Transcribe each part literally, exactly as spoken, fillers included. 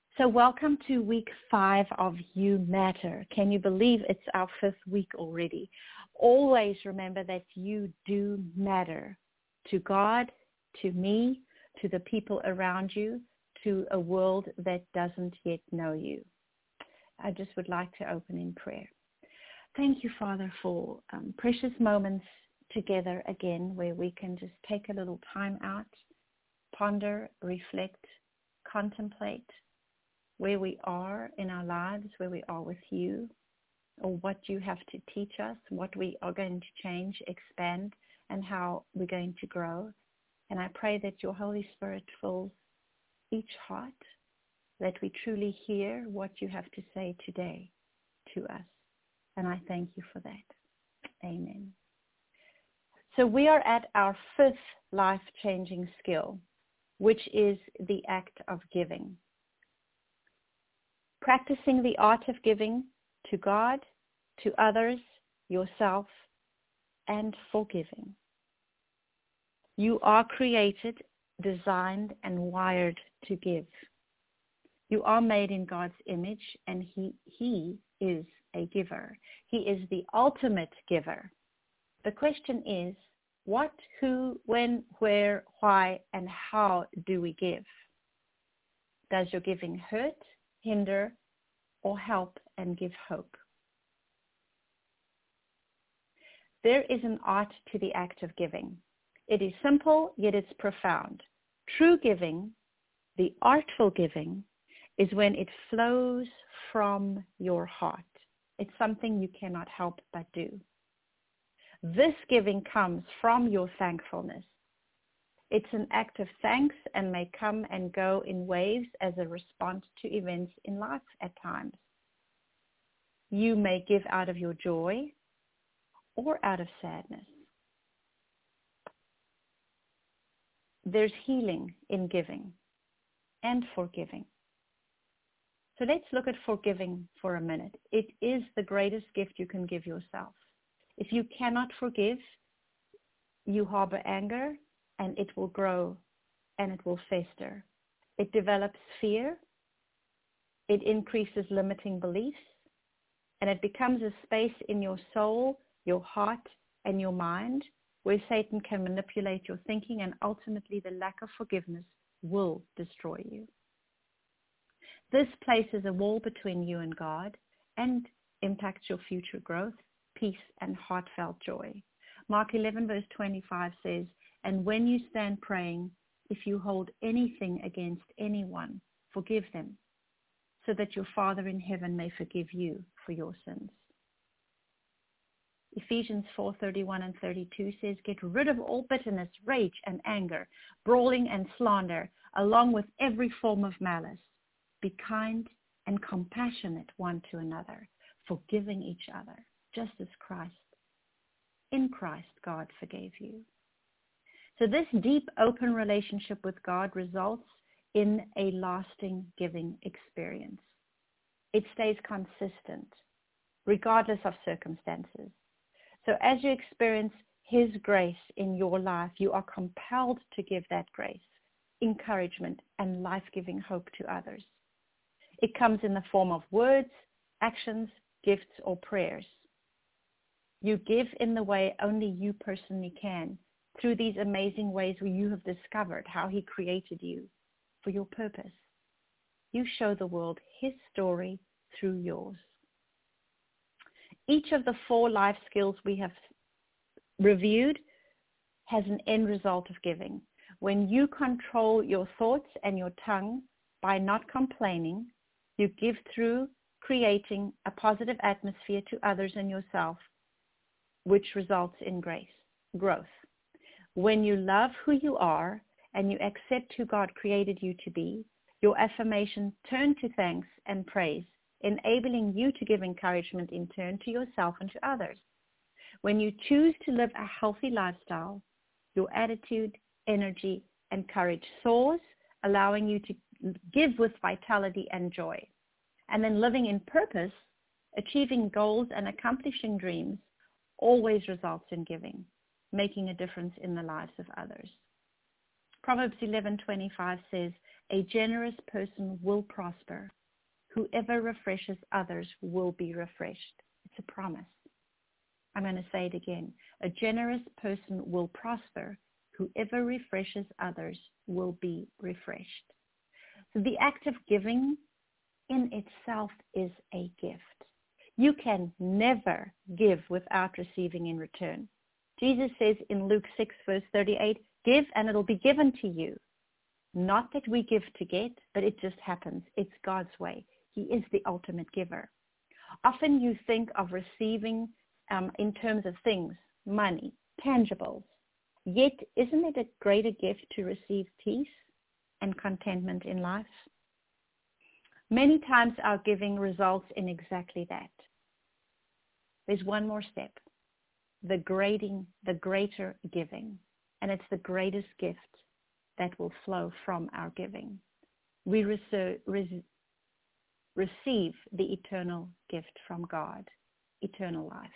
So welcome to week five of You Matter. Can you believe it's our fifth week already? Always remember that you do matter to God, to me, to the people around you, to a world that doesn't yet know you. I just would like to open in prayer. Thank you, Father, for um, precious moments together again where we can just take a little time out, ponder, reflect, contemplate where we are in our lives, where we are with you, or what you have to teach us, what we are going to change, expand, and how we're going to grow. And I pray that your Holy Spirit fills each heart, that we truly hear what you have to say today to us. And I thank you for that. Amen. So we are at our fifth life-changing skill, which is the act of giving. Practicing the art of giving to God, to others, yourself, and forgiving. You are created, designed, and wired to give. You are made in God's image, and He, He is a giver. He is the ultimate giver. The question is, what, who, when, where, why, and how do we give? Does your giving hurt, hinder, or help and give hope? There is an art to the act of giving. It is simple, yet it's profound. True giving, the artful giving, is when it flows from your heart. It's something you cannot help but do. This giving comes from your thankfulness. It's an act of thanks and may come and go in waves as a response to events in life at times. You may give out of your joy or out of sadness. There's healing in giving and forgiving. So let's look at forgiving for a minute. It is the greatest gift you can give yourself. If you cannot forgive, you harbor anger, and it will grow and it will fester. It develops fear. It increases limiting beliefs. And it becomes a space in your soul, your heart, and your mind where Satan can manipulate your thinking, and ultimately the lack of forgiveness will destroy you. This places a wall between you and God and impacts your future growth, peace, and heartfelt joy. Mark eleven verse twenty-five says, "And when you stand praying, if you hold anything against anyone, forgive them, so that your Father in heaven may forgive you for your sins." Ephesians four thirty-one and thirty-two says, "Get rid of all bitterness, rage, and anger, brawling and slander, along with every form of malice. Be kind and compassionate one to another, forgiving each other, just as Christ, in Christ, God forgave you." So this deep, open relationship with God results in a lasting giving experience. It stays consistent, regardless of circumstances. So as you experience His grace in your life, you are compelled to give that grace, encouragement, and life-giving hope to others. It comes in the form of words, actions, gifts, or prayers. You give in the way only you personally can, through these amazing ways where you have discovered how He created you for your purpose. You show the world His story through yours. Each of the four life skills we have reviewed has an end result of giving. When you control your thoughts and your tongue by not complaining, you give through creating a positive atmosphere to others and yourself, which results in grace, growth. When you love who you are and you accept who God created you to be, your affirmations turn to thanks and praise, enabling you to give encouragement in turn to yourself and to others. When you choose to live a healthy lifestyle, your attitude, energy, and courage soars, allowing you to give with vitality and joy. And then living in purpose, achieving goals and accomplishing dreams always results in giving, making a difference in the lives of others. Proverbs eleven twenty-five says, A generous person will prosper. Whoever refreshes others will be refreshed. It's a promise. I'm going to say it again. A generous person will prosper. Whoever refreshes others will be refreshed. So the act of giving in itself is a gift. You can never give without receiving in return. Jesus says in Luke six, verse thirty-eight, give and it'll be given to you. Not that we give to get, but it just happens. It's God's way. He is the ultimate giver. Often you think of receiving um, in terms of things, money, tangibles. Yet, isn't it a greater gift to receive peace and contentment in life? Many times our giving results in exactly that. There's one more step, the grading, the greater giving, and it's the greatest gift that will flow from our giving. We reser- res- receive the eternal gift from God, eternal life.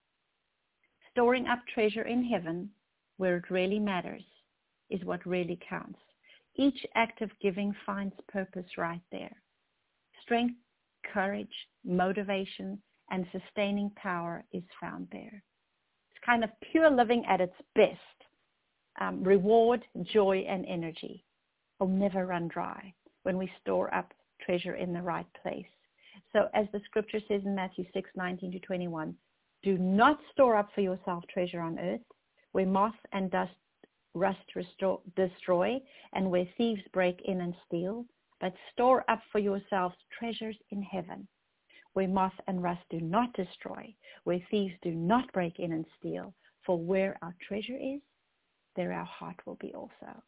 Storing up treasure in heaven, where it really matters, is what really counts. Each act of giving finds purpose right there. Strength, courage, motivation, and sustaining power is found there. It's kind of pure living at its best. Um, reward, joy, and energy will never run dry when we store up treasure in the right place. So as the scripture says in Matthew six, nineteen to twenty-one, do not store up for yourself treasure on earth, where moth and dust rust restore, destroy, and where thieves break in and steal, but store up for yourselves treasures in heaven, where moth and rust do not destroy, where thieves do not break in and steal. For where our treasure is, there our heart will be also.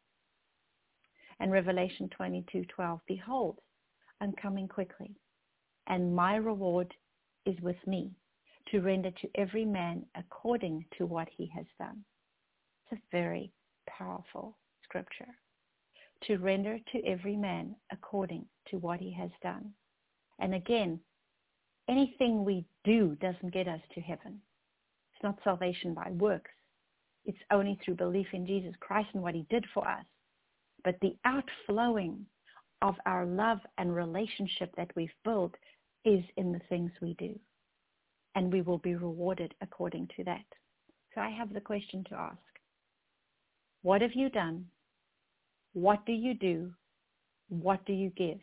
And Revelation twenty-two twelve, behold, I'm coming quickly, and my reward is with me, to render to every man according to what he has done. It's a very powerful scripture. To render to every man according to what he has done. And again, anything we do doesn't get us to heaven. It's not salvation by works. It's only through belief in Jesus Christ and what he did for us. But the outflowing of our love and relationship that we've built is in the things we do. And we will be rewarded according to that. So I have the question to ask. What have you done? What do you do? What do you give?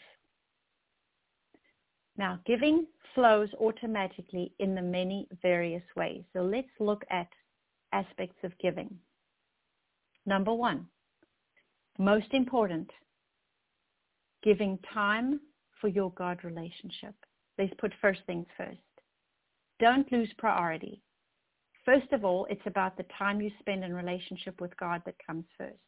Now, giving flows automatically in the many various ways. So let's look at aspects of giving. Number one, most important, giving time for your God relationship. Let's put first things first. Don't lose priority. First of all, it's about the time you spend in relationship with God that comes first.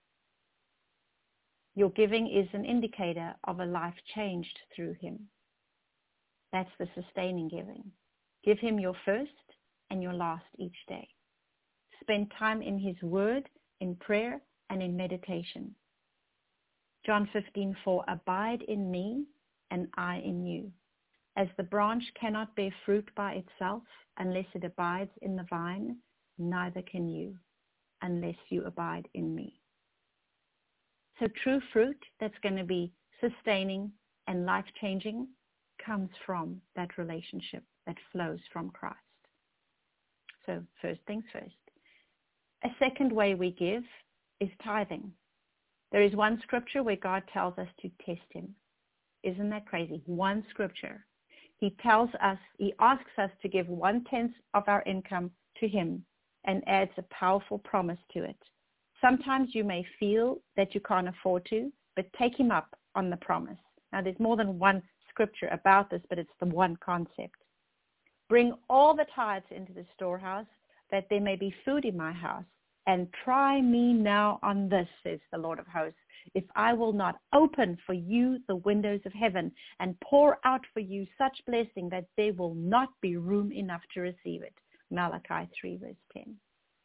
Your giving is an indicator of a life changed through him. That's the sustaining giving. Give him your first and your last each day. Spend time in his word, in prayer, and in meditation. John fifteen four, abide in me and I in you. As the branch cannot bear fruit by itself unless it abides in the vine, neither can you unless you abide in me. So true fruit that's going to be sustaining and life-changing comes from that relationship that flows from Christ. So first things first. A second way we give is tithing. There is one scripture where God tells us to test him. Isn't that crazy? One scripture. He tells us, he asks us to give one-tenth of our income to him and adds a powerful promise to it. Sometimes you may feel that you can't afford to, but take him up on the promise. Now, there's more than one scripture about this, but it's the one concept. Bring all the tithes into the storehouse, that there may be food in my house. And try me now on this, says the Lord of hosts, if I will not open for you the windows of heaven and pour out for you such blessing that there will not be room enough to receive it. Malachi three, verse ten.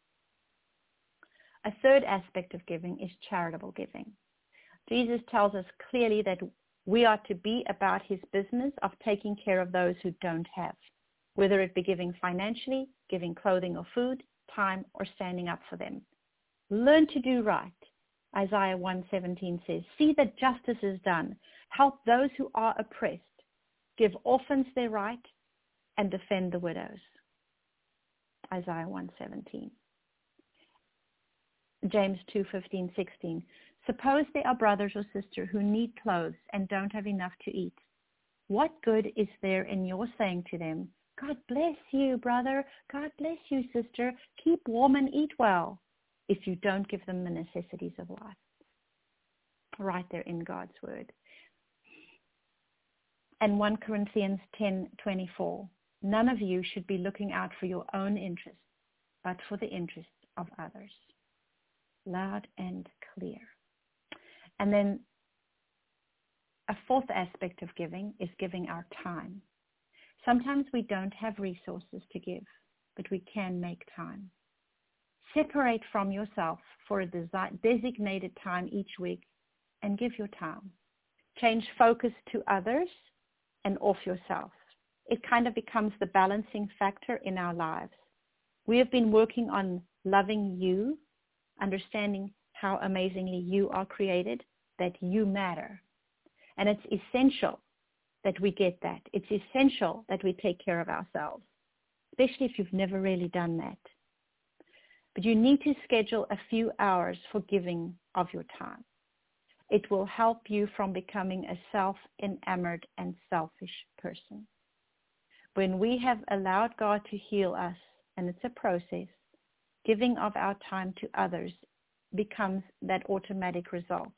A third aspect of giving is charitable giving. Jesus tells us clearly that we are to be about his business of taking care of those who don't have, whether it be giving financially, giving clothing or food, time, or standing up for them. Learn to do right. Isaiah one seventeen says, see that justice is done. Help those who are oppressed. Give orphans their right and defend the widows. Isaiah one seventeen. James two fifteen, sixteen. Suppose there are brothers or sisters who need clothes and don't have enough to eat. What good is there in your saying to them, God bless you, brother. God bless you, sister. Keep warm and eat well, if you don't give them the necessities of life? Right there in God's word. And First Corinthians ten twenty-four. None of you should be looking out for your own interest, but for the interest of others. Loud and clear. And then a fourth aspect of giving is giving our time. Sometimes we don't have resources to give, but we can make time. Separate from yourself for a desi- designated time each week and give your time. Change focus to others and off yourself. It kind of becomes the balancing factor in our lives. We have been working on loving you, understanding how amazingly you are created, that you matter. And it's essential that we get that. It's essential that we take care of ourselves, especially if you've never really done that. But you need to schedule a few hours for giving of your time. It will help you from becoming a self-enamored and selfish person. When we have allowed God to heal us, and it's a process, giving of our time to others becomes that automatic result.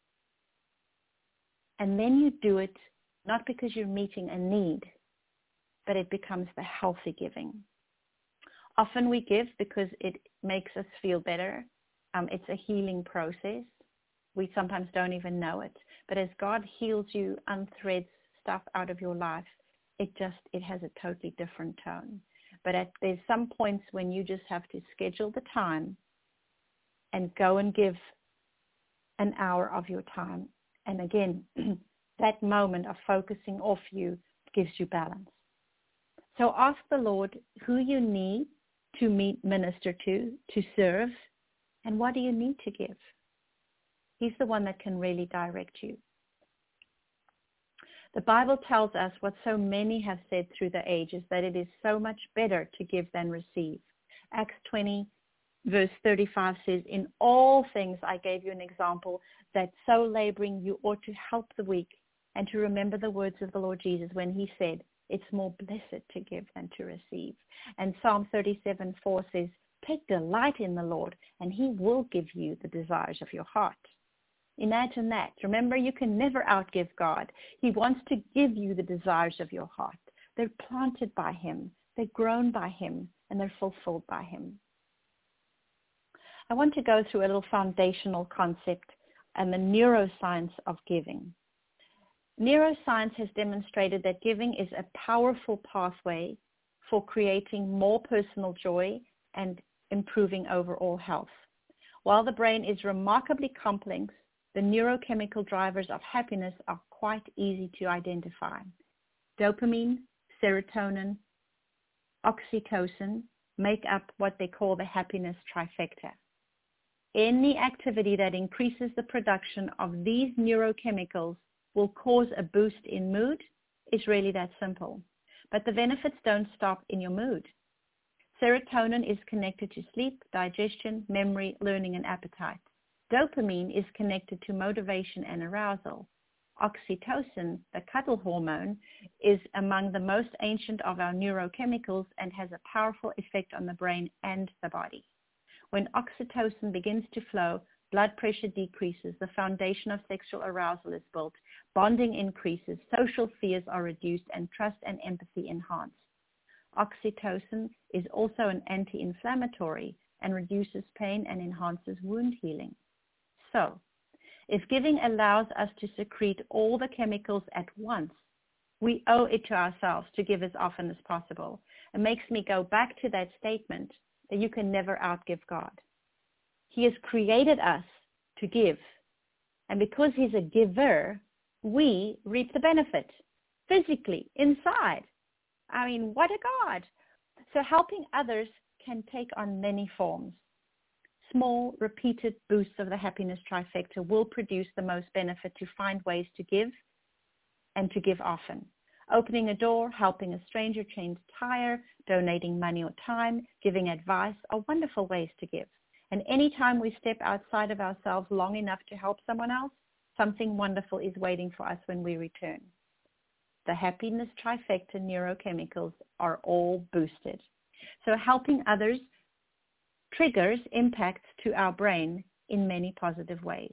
And then you do it not because you're meeting a need, but it becomes the healthy giving. Often we give because it makes us feel better. Um, it's a healing process. We sometimes don't even know it. But as God heals you, unthreads stuff out of your life, it just, it has a totally different tone. But at, there's some points when you just have to schedule the time and go and give an hour of your time. And again, that moment of focusing off you gives you balance. So ask the Lord who you need to meet, minister to, to serve, and what do you need to give? He's the one that can really direct you. The Bible tells us what so many have said through the ages, that it is so much better to give than receive. Acts twenty, verse thirty-five says, in all things I gave you an example, that so laboring you ought to help the weak, and to remember the words of the Lord Jesus when he said, it's more blessed to give than to receive. And Psalm thirty-seven four says, take delight in the Lord, and he will give you the desires of your heart. Imagine that. Remember, you can never outgive God. He wants to give you the desires of your heart. They're planted by him. They're grown by him, and they're fulfilled by him. I want to go through a little foundational concept and the neuroscience of giving. Neuroscience has demonstrated that giving is a powerful pathway for creating more personal joy and improving overall health. While the brain is remarkably complex, the neurochemical drivers of happiness are quite easy to identify. Dopamine, serotonin, oxytocin make up what they call the happiness trifecta. Any activity that increases the production of these neurochemicals will cause a boost in mood. It's really that simple. But the benefits don't stop in your mood. Serotonin is connected to sleep, digestion, memory, learning, and appetite. Dopamine is connected to motivation and arousal. Oxytocin, the cuddle hormone, is among the most ancient of our neurochemicals and has a powerful effect on the brain and the body. When oxytocin begins to flow, blood pressure decreases, the foundation of sexual arousal is built, bonding increases, social fears are reduced, and trust and empathy enhanced. Oxytocin is also an anti-inflammatory and reduces pain and enhances wound healing. So, if giving allows us to secrete all the chemicals at once, we owe it to ourselves to give as often as possible. It makes me go back to that statement that you can never outgive God. He has created us to give. And because he's a giver, we reap the benefit physically, inside. I mean, what a God. So helping others can take on many forms. small, repeated boosts of the happiness trifecta will produce the most benefit to find ways to give and to give often. Opening a door, helping a stranger change a tire, donating money or time, giving advice are wonderful ways to give. And anytime we step outside of ourselves long enough to help someone else, something wonderful is waiting for us when we return. The happiness trifecta neurochemicals are all boosted. So helping others triggers impacts to our brain in many positive ways.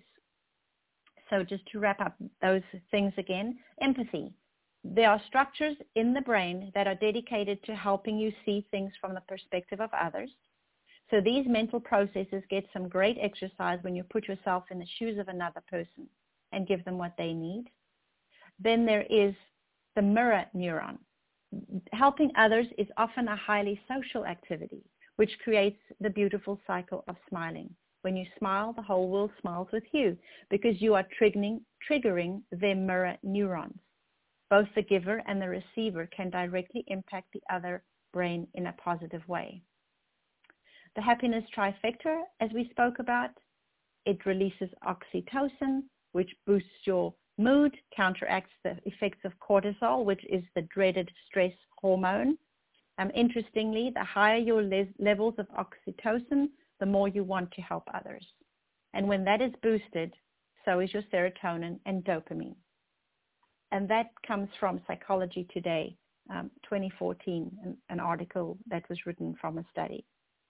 So just to wrap up those things again, empathy. There are structures in the brain that are dedicated to helping you see things from the perspective of others. So these mental processes get some great exercise when you put yourself in the shoes of another person and give them what they need. Then there is the mirror neuron. Helping others is often a highly social activity, which creates the beautiful cycle of smiling. When you smile, the whole world smiles with you because you are triggering, triggering their mirror neurons. Both the giver and the receiver can directly impact the other brain in a positive way. The happiness trifecta, as we spoke about, it releases oxytocin, which boosts your mood, counteracts the effects of cortisol, which is the dreaded stress hormone. Um, interestingly, the higher your le- levels of oxytocin, the more you want to help others. And when that is boosted, so is your serotonin and dopamine. And that comes from Psychology Today, um, twenty fourteen, an, an article that was written from a study.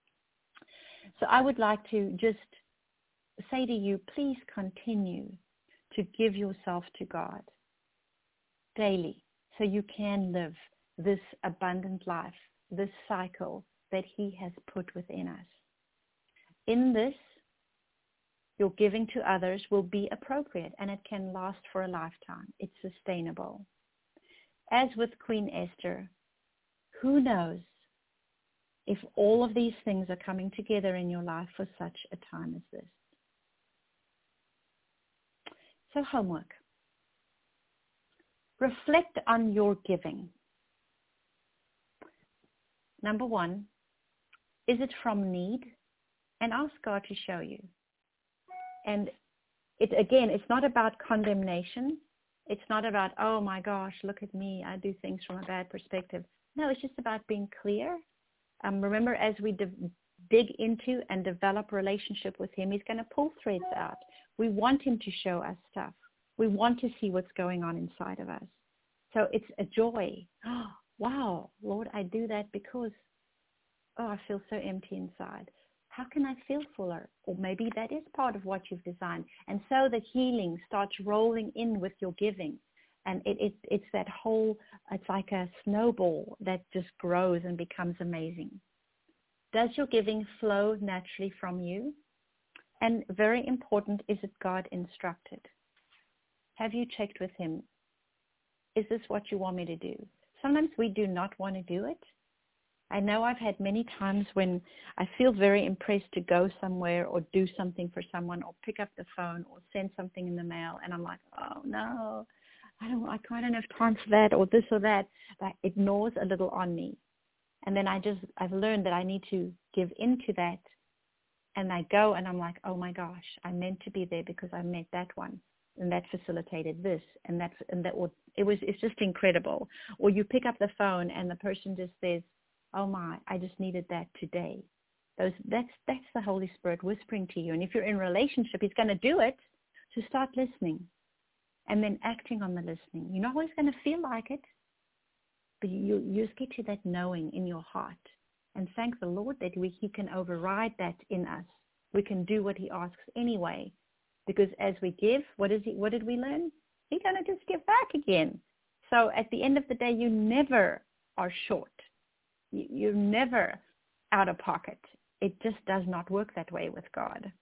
So I would like to just say to you, please continue to give yourself to God daily so you can live this abundant life, this cycle that He has put within us. In this, your giving to others will be appropriate and it can last for a lifetime. It's sustainable. As with Queen Esther, who knows if all of these things are coming together in your life for such a time as this. So homework. Reflect on your giving. Number one, is it from need? And ask God to show you. And it again, it's not about condemnation. It's not about, oh my gosh, look at me, I do things from a bad perspective. No, it's just about being clear. Um, remember, as we de- dig into and develop relationship with Him, He's going to pull threads out. We want Him to show us stuff. We want to see what's going on inside of us. So it's a joy. Oh, wow, Lord, I do that because, oh, I feel so empty inside. How can I feel fuller? Or maybe that is part of what you've designed. And so the healing starts rolling in with your giving. And it, it, it's that whole, it's like a snowball that just grows and becomes amazing. Does your giving flow naturally from you? And very important, is it God instructed? Have you checked with Him? Is this what you want me to do? Sometimes we do not want to do it. I know I've had many times when I feel very impressed to go somewhere or do something for someone or pick up the phone or send something in the mail. And I'm like, oh, no, I don't, I don't have time for that or this or that. That it gnaws a little on me. And then I just, I've learned that I need to give into that. And I go and I'm like, oh, my gosh, I meant to be there because I met that one. And that facilitated this. And that's, and that, it was, it's just incredible. Or you pick up the phone and the person just says, oh my, I just needed that today. Those, that's, that's the Holy Spirit whispering to you. And if you're in a relationship, He's going to do it. So start listening and then acting on the listening. You're not always going to feel like it, but you, you just get to that knowing in your heart. And thank the Lord that we, He can override that in us. We can do what He asks anyway. Because as we give, what is he, what did we learn? He's going to just give back again. So at the end of the day, you never are short. You're never out of pocket. It just does not work that way with God.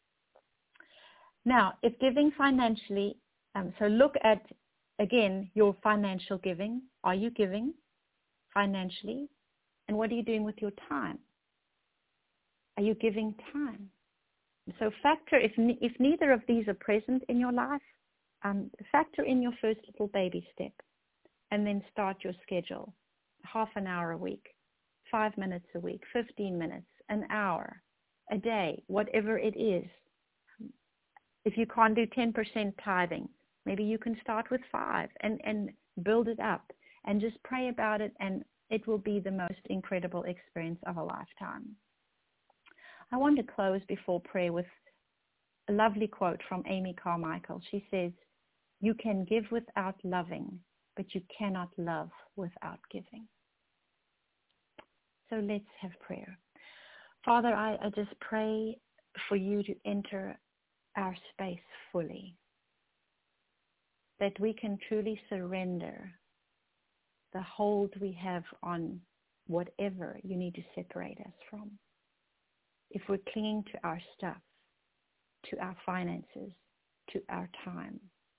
Now, if giving financially, um, so look at, again, your financial giving. Are you giving financially? And what are you doing with your time? Are you giving time? So factor, if if neither of these are present in your life, um, factor in your first little baby step and then start your schedule. Half an hour a week, five minutes a week, fifteen minutes, an hour. a day, whatever it is. If you can't do ten percent tithing, maybe you can start with five and, and build it up and just pray about it, and it will be the most incredible experience of a lifetime. I want to close before prayer with a lovely quote from Amy Carmichael. She says, "You can give without loving, but you cannot love without giving." So let's have prayer. Father, I, I just pray for you to enter our space fully, that we can truly surrender the hold we have on whatever you need to separate us from. If we're clinging to our stuff, to our finances, to our time,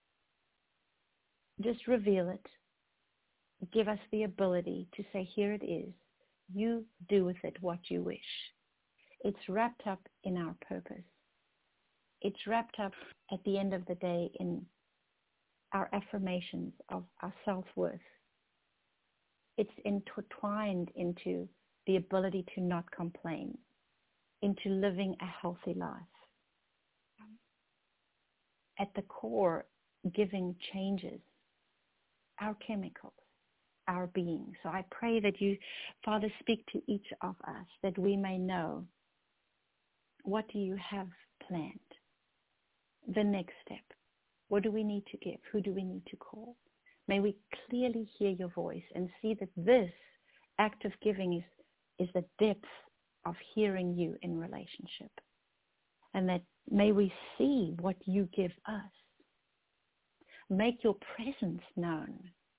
just reveal it. Give us the ability to say, here it is. You do with it what you wish. It's wrapped up in our purpose. It's wrapped up at the end of the day in our affirmations of our self-worth. It's intertwined into the ability to not complain, into living a healthy life. At the core, giving changes our chemicals, our being. So I pray that you, Father, speak to each of us, that we may know, what do you have planned? The next step. What do we need to give? Who do we need to call? May we clearly hear your voice and see that this act of giving is, is the depth of hearing you in relationship. And that may we see what you give us. Make your presence known.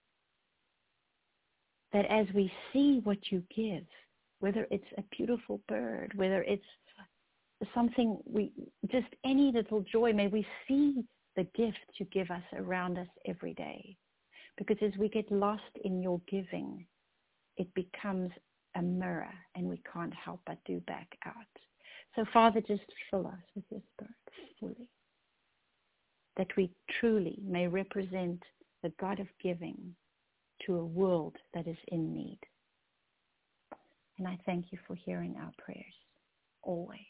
That as we see what you give, whether it's a beautiful bird, whether it's something, we just any little joy, may we see the gift you give us around us every day. Because as we get lost in your giving, it becomes a mirror and we can't help but do back out. So Father, just fill us with your Spirit fully, that we truly may represent the God of giving to a world that is in need. And I thank you for hearing our prayers always.